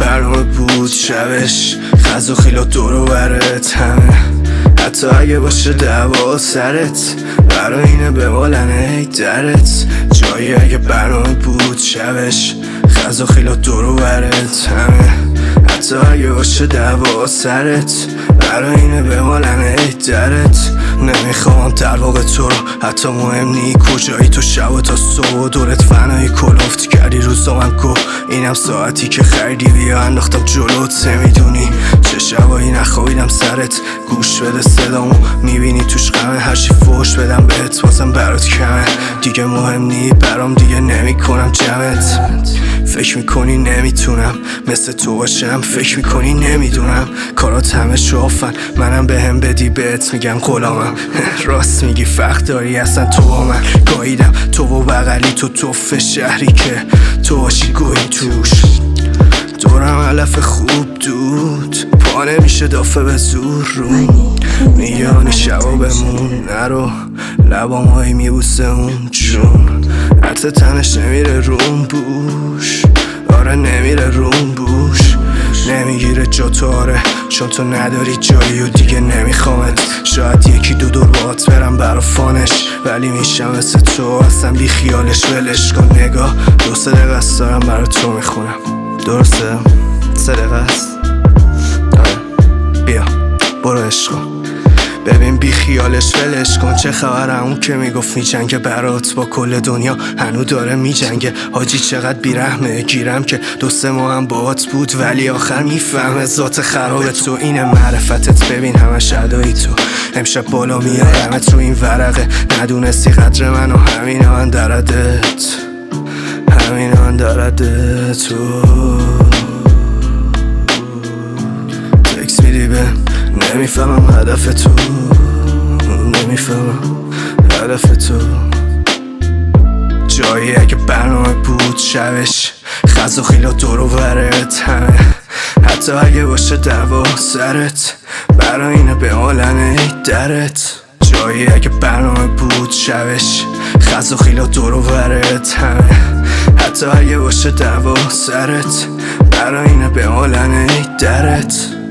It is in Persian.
برنامه بود شبش، خز و خیلا دور و برت همه، حتی اگه باشه دعوا سرت، برای اینه بمالن ای درت. جایی اگه برنامه بود شبش، خز و خیلا دور و برت همه، حتی اگه باشه دعوا سرت، برای اینه بمالن ای درت. نمیخوام در واقع تو رو، حتی مهم نی کجایی تو، شب تا صبح دورت فنایی کلفت کردی روزا من گو. اینم ساعتی که خریدی بیا انداختم جلوت، نمیدونی چه شبایی نخوابیدم سرت. گوش بده صدامو میبینی توش غمه، هرچی فوش بدم بهت بازم برات کمه. دیگه مهم نی برام، دیگه نمیکنم جمعت. فکر میکنی نمیتونم مثل تو باشم، فکر میکنی نمیدونم کارات همه شافن، منم بهم بدی بهت میگم غلامم. راست میگی فقط داری اصلا تو با من گاییدم، تو و بغلی تو توف شهری که تو باشی گویی توش. دورم علف خوب دود، پا نمیشه دافه به زور رو میگانی شبا بمون نرو، لبام هایی میبوسه اون جون، حتی تنش نمیره روم بوش، آره نمیره روم بوش، نمیگیره جا تو آره چون تو نداری جایی و دیگه نمیخوامت. شاید یکی دو دور باهات برم برا فانش، ولی میشم مثل تو اصلا بی خیالش. ولش کن نگاه، 2-3 دقیقه است دارم برا تو میخونم. درسته؟ 3 دقیقه است؟ آره بیا برو عشق کن. ببین بی خیالش ولش کن، چه خبره اون که میگفت میجنگه برات با کل دنیا هنو داره میجنگه. حاجی چقدر بیرحمه، گیرم که 2-3 ماه هم باهات بود ولی آخر میفهمه ذات خراب تو اینه معرفتت. ببین همش ادایی تو، امشب بالا میارمت رو این ورقه، ندونستی قدر من و همین من دردت، همین من دردت. تو تکس میدی به نمیفهمم هدف تو، نمیفهمم هدف تو. جایی اگه برنامه بود شبش، خز و خیلا دور و برت همه، حتی اگه باشه دعوا سرت، برای اینه بمالن ای درت. جایی اگه برنامه بود شبش، خز و خیلا دور و برت همه، حتی اگه باشه دعوا سرت، برای اینه بمالن ای درت.